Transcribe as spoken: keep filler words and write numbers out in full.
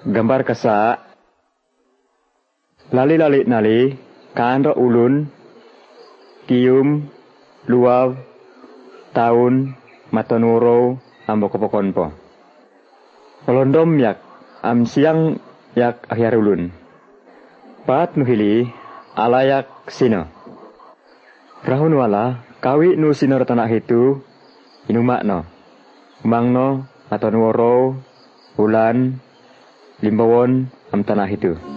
Gambar kasa lali-lali nali kaandro ulun kium luaw taun matonuro ambokopokon po. Olondom yak am siang yak akhir ulun. Pat nuhili alayak sino. Rahun wala kawi nu sino tanak itu inumak no. Umang no matonuro ulan limbawon am tanah itu.